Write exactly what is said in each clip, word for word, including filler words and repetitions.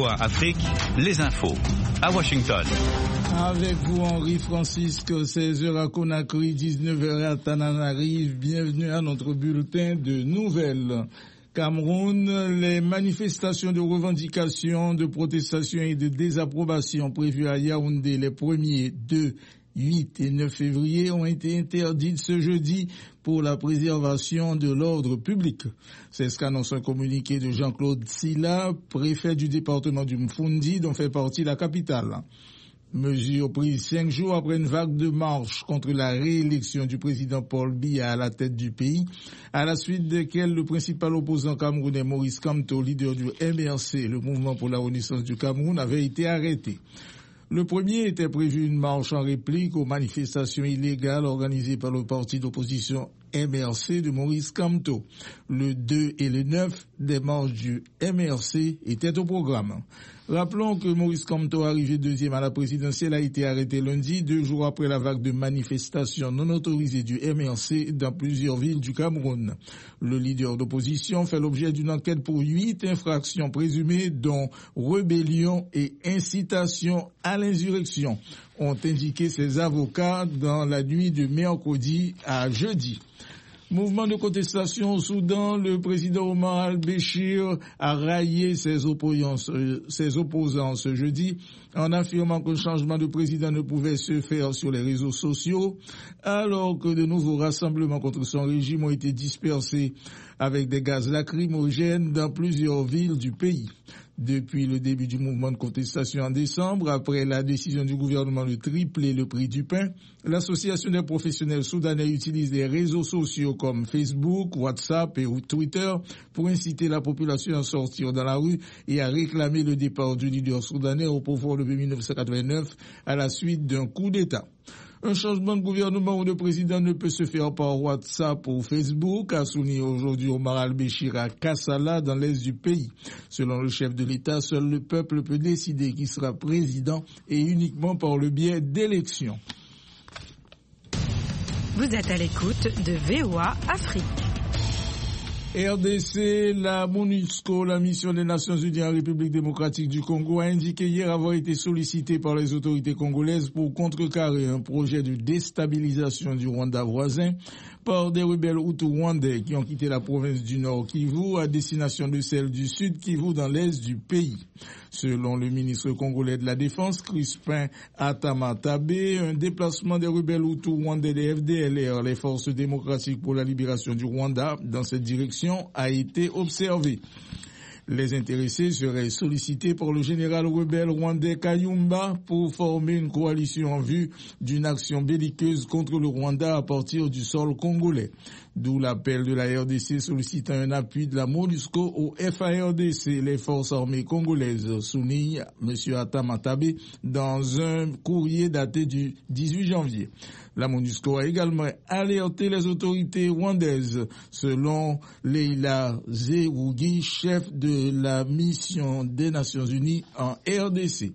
V O A Afrique, les infos à Washington. Avec vous, Henri Francisque, seize heures à Conakry, dix-neuf heures à Tananarive. Bienvenue à notre bulletin de nouvelles. Cameroun, les manifestations de revendication, de protestation et de désapprobation prévues à Yaoundé les premiers, deux, huit et neuf février ont été interdites ce jeudi pour la préservation de l'ordre public. C'est ce qu'annonce un communiqué de Jean-Claude Silla, préfet du département du Mfundi, dont fait partie la capitale. Mesure prise cinq jours après une vague de marche contre la réélection du président Paul Biya à la tête du pays, à la suite desquelles le principal opposant camerounais Maurice Kamto, leader du M R C, le mouvement pour la renaissance du Cameroun, avait été arrêté. Le premier était prévu une marche en réplique aux manifestations illégales organisées par le parti d'opposition M R C de Maurice Kamto. Le deux et le neuf, des marches du M R C étaient au programme. Rappelons que Maurice Kamto, arrivé deuxième à la présidentielle, a été arrêté lundi, deux jours après la vague de manifestations non autorisées du M R C dans plusieurs villes du Cameroun. Le leader d'opposition fait l'objet d'une enquête pour huit infractions présumées, dont rébellion et incitation à l'insurrection, ont indiqué ses avocats dans la nuit de mercredi à jeudi. Mouvement de contestation au Soudan, le président Omar al-Béchir a raillé ses opposants, ses opposants ce jeudi en affirmant que le changement de président ne pouvait se faire sur les réseaux sociaux, alors que de nouveaux rassemblements contre son régime ont été dispersés avec des gaz lacrymogènes dans plusieurs villes du pays. Depuis le début du mouvement de contestation en décembre, après la décision du gouvernement de tripler le prix du pain, l'association des professionnels soudanais utilise les réseaux sociaux comme Facebook, WhatsApp et Twitter pour inciter la population à sortir dans la rue et à réclamer le départ du leader soudanais au pouvoir depuis mille neuf cent quatre-vingt-neuf à la suite d'un coup d'État. Un changement de gouvernement ou de président ne peut se faire par WhatsApp ou Facebook, a souligné aujourd'hui Omar al-Béchir à Kassala, dans l'est du pays. Selon le chef de l'État, seul le peuple peut décider qui sera président et uniquement par le biais d'élections. Vous êtes à l'écoute de V O A Afrique. R D C, la MONUSCO, la mission des Nations Unies en République démocratique du Congo, a indiqué hier avoir été sollicité par les autorités congolaises pour contrecarrer un projet de déstabilisation du Rwanda voisin par des rebelles Hutus rwandais qui ont quitté la province du Nord Kivu à destination de celle du Sud Kivu dans l'est du pays. Selon le ministre congolais de la Défense, Crispin Atama-Tabe, un déplacement des rebelles Hutus rwandais des F D L R, les forces démocratiques pour la libération du Rwanda, dans cette direction a été observé. Les intéressés seraient sollicités par le général rebelle rwandais Kayumba pour former une coalition en vue d'une action belliqueuse contre le Rwanda à partir du sol congolais. D'où l'appel de la R D C sollicitant un appui de la MONUSCO au F A R D C, les forces armées congolaises, souligne M. Atama-Tabe dans un courrier daté du dix-huit janvier. La MONUSCO a également alerté les autorités rwandaises, selon Leila Zerougi, chef de la mission des Nations Unies en R D C.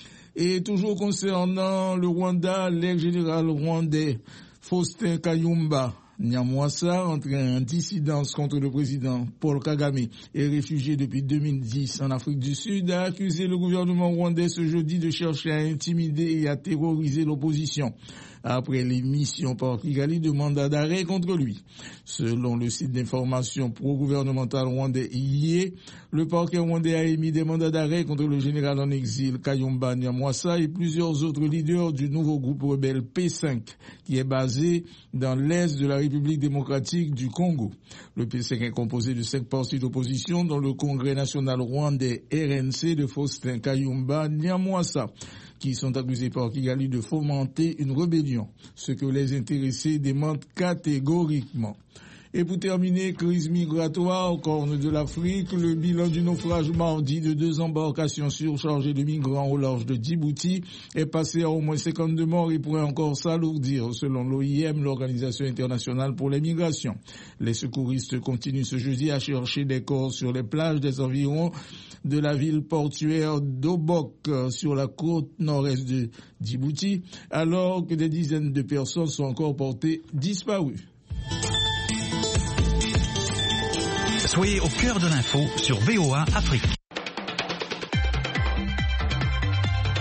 Et toujours concernant le Rwanda, l'ex-général rwandais Faustin Kayumba Nyamwasa, entré en dissidence contre le président Paul Kagame et réfugié depuis deux mille dix en Afrique du Sud, a accusé le gouvernement rwandais ce jeudi de chercher à intimider et à terroriser l'opposition après l'émission par Kigali de mandat d'arrêt contre lui. Selon le site d'information pro-gouvernemental rwandais I E, le parquet rwandais a émis des mandats d'arrêt contre le général en exil Kayumba Nyamwasa et plusieurs autres leaders du nouveau groupe rebelle P cinq, qui est basé dans l'est de la République démocratique du Congo. Le P cinq est composé de cinq partis d'opposition, dont le Congrès national rwandais R N C de Faustin Kayumba Nyamwasa, qui sont accusés par Kigali de fomenter une rébellion, ce que les intéressés démentent catégoriquement. Et pour terminer, crise migratoire au corne de l'Afrique, le bilan du naufrage mardi de deux embarcations surchargées de migrants au large de Djibouti est passé à au moins cinquante-deux morts et pourrait encore s'alourdir, selon l'O I M, l'Organisation internationale pour les migrations. Les secouristes continuent ce jeudi à chercher des corps sur les plages des environs de la ville portuaire d'Obok, sur la côte nord-est de Djibouti, alors que des dizaines de personnes sont encore portées disparues. Soyez au cœur de l'info sur V O A Afrique.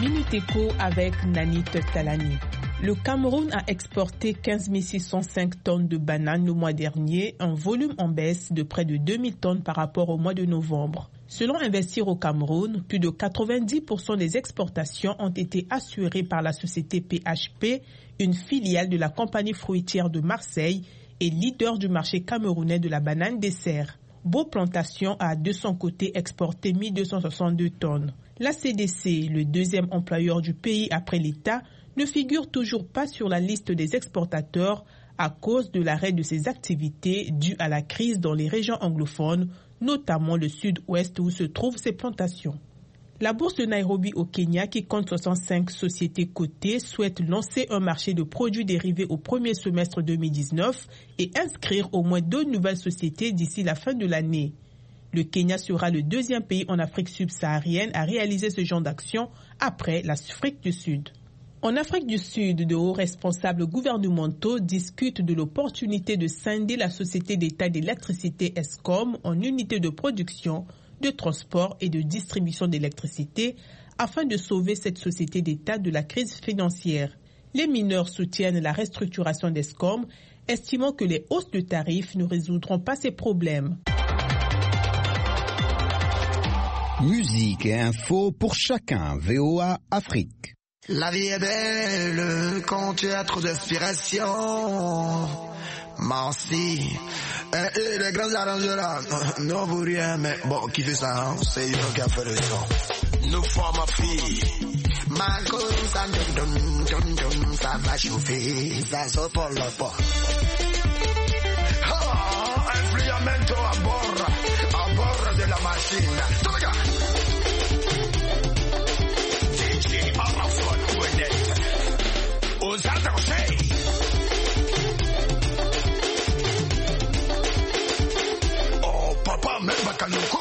Minute Éco avec Nanit Talani. Le Cameroun a exporté quinze mille six cent cinq tonnes de bananes le mois dernier, un volume en baisse de près de deux mille tonnes par rapport au mois de novembre. Selon Investir au Cameroun, plus de quatre-vingt-dix pour cent des exportations ont été assurées par la société P H P, une filiale de la compagnie fruitière de Marseille et leader du marché camerounais de la banane dessert. Beau Plantation a de son côté exporté mille deux cent soixante-deux tonnes. La C D C, le deuxième employeur du pays après l'État, ne figure toujours pas sur la liste des exportateurs à cause de l'arrêt de ses activités dues à la crise dans les régions anglophones, notamment le sud-ouest où se trouvent ses plantations. La bourse de Nairobi au Kenya, qui compte soixante-cinq sociétés cotées, souhaite lancer un marché de produits dérivés au premier semestre deux mille dix-neuf et inscrire au moins deux nouvelles sociétés d'ici la fin de l'année. Le Kenya sera le deuxième pays en Afrique subsaharienne à réaliser ce genre d'action après l'Afrique du Sud. En Afrique du Sud, de hauts responsables gouvernementaux discutent de l'opportunité de scinder la société d'État d'électricité Eskom en unités de production, de transport et de distribution d'électricité afin de sauver cette société d'État de la crise financière. Les mineurs soutiennent la restructuration d'Eskom, estimant que les hausses de tarifs ne résoudront pas ces problèmes. Musique et info pour chacun, V O A Afrique. La vie est belle quand tu as trop d'inspiration. Merci. Et, et les grands arrangeurs, non vous rien, mais bon, qui fait ça, hein? C'est eux qui a fait le son. Nous sommes ma fille. Malcolm, ça dum dum dum dum, ça va chauffer, ça sort pour le pot. Ah, influamento à bord, à bord de la machine. Tout le gars. Aux attachés. Oh papa, même Bakanoko.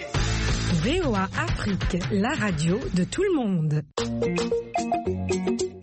V O A Afrique, la radio de tout le monde.